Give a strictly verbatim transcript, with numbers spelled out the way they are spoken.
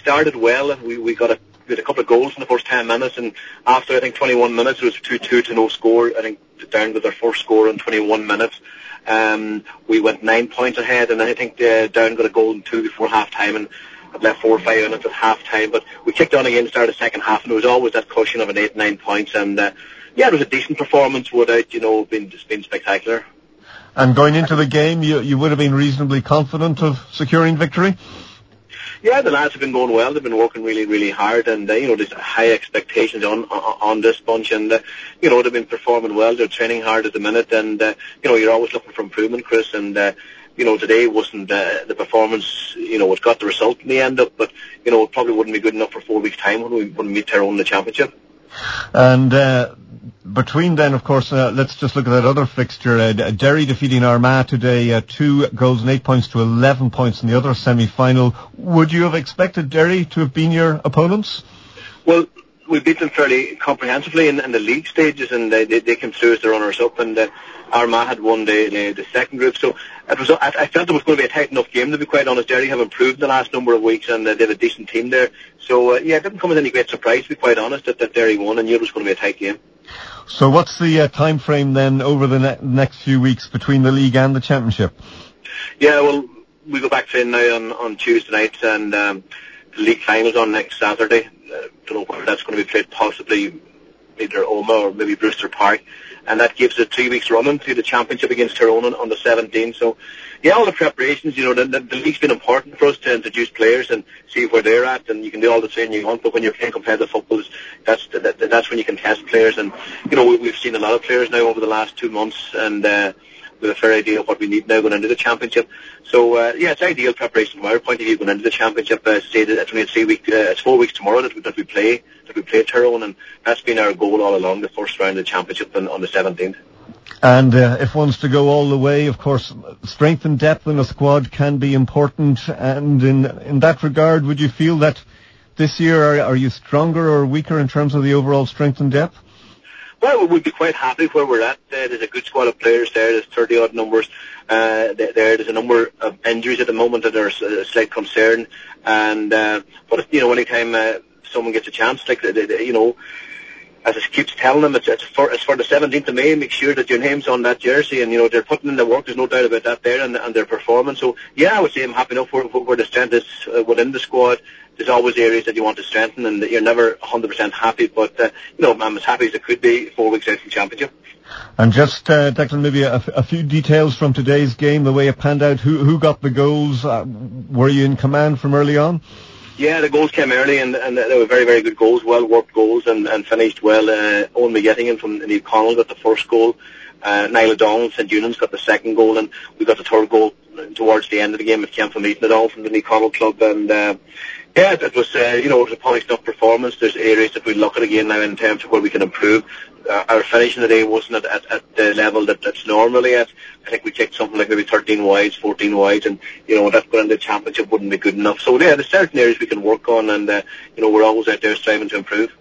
started well, and we, we got a we had a couple of goals in the first ten minutes, and after I think twenty-one minutes it was two two to no score. I think Down with their first score in twenty-one minutes. Um, we went nine points ahead, and I think uh, Down got a goal in two before half time, and had left four or five minutes at half time. But we kicked on again, started the second half, and there was always that cushion of an eight nine points. And uh, yeah, it was a decent performance without, you know, being it's been spectacular. And going into the game, you you would have been reasonably confident of securing victory? Yeah, the lads have been going well. They've been working really, really hard, and uh, you know, there's high expectations on on, on this bunch, and uh, you know, they've been performing well. They're training hard at the minute, and uh, you know, you're always looking for improvement, Chris. And uh, you know, today wasn't uh, the performance. You know, it got the result in the end up, but you know, it probably wouldn't be good enough for four weeks' time when we when we meet Tyrone in the championship. And uh, between then, of course, uh, let's just look at that other fixture. Uh, Derry defeating Armagh today, uh, two goals and eight points to eleven points in the other semi-final. Would you have expected Derry to have been your opponents? Well, we beat them fairly comprehensively in, in the league stages, and they, they, they came through as the runners-up, and uh, Armagh had won the, the, the second group. So it was, I, I felt it was going to be a tight enough game, to be quite honest. Derry have improved in the last number of weeks, and uh, they have a decent team there. So, uh, yeah, it didn't come as any great surprise, to be quite honest, that, that Derry won, and knew it was going to be a tight game. So what's the uh, time frame then over the ne- next few weeks between the league and the championship? Yeah, well, we go back to now on, on Tuesday nights, and um, the league finals on next Saturday. I uh, don't know where that's going to be played, possibly either Omagh or maybe Brewster Park, and that gives it three weeks running to the championship against Tyrone on, on the seventeenth. So, yeah, all the preparations, you know, the, the, the league's been important for us to introduce players and see where they're at, and you can do all the training you want, but when you're playing competitive football, that's that, that's when you can test players. And, you know, we, we've seen a lot of players now over the last two months, and uh, with a fair idea of what we need now going into the championship. So, uh, yeah, it's ideal preparation from our point of view going into the championship. Uh, say that it's only three week, uh, it's four weeks tomorrow that we, that we play, that we play Tyrone, and that's been our goal all along, the first round of the championship on, on the seventeenth. And uh, if one's to go all the way, of course, strength and depth in a squad can be important. And in in that regard, would you feel that this year are, are you stronger or weaker in terms of the overall strength and depth? Well, we'd be quite happy where we're at. Uh, there's a good squad of players there. There's thirty-odd numbers uh, there. There's a number of injuries at the moment that are a slight concern. And uh, but you know, anytime uh, someone gets a chance, like they, they, you know, as it keeps telling them, it's, it's for it's for the seventeenth of May. Make sure that your name's on that jersey, and you know they're putting in the work. There's no doubt about that there, and, and their performance. So yeah, I would say I'm happy enough where, where the strength is uh, within the squad. There's always areas that you want to strengthen, and you're never one hundred percent happy. But uh, you know, I'm as happy as it could be four weeks out from championship. And just uh, Declan, maybe a, a few details from today's game, the way it panned out. Who who got the goals? Uh, were you in command from early on? Yeah, the goals came early, and, and they were very, very good goals, well-worked goals, and, and finished well. Uh, Owen McGettigan from Neil Connell got the first goal. Uh, Niall O'Donnell, St Eunan's got the second goal, and we got the third goal towards the end of the game. It came from Ethan O'Donnell from the Neil Connell club, and uh, yeah, it was, uh, you know, it was a polished up performance. There's areas that we look at again now in terms of where we can improve. Uh, our finishing today wasn't at, at, at the level that that's normally at. I think we kicked something like maybe thirteen wides, fourteen wides, and you know that going into the championship wouldn't be good enough. So yeah, there's certain areas we can work on, and uh, you know we're always out there striving to improve.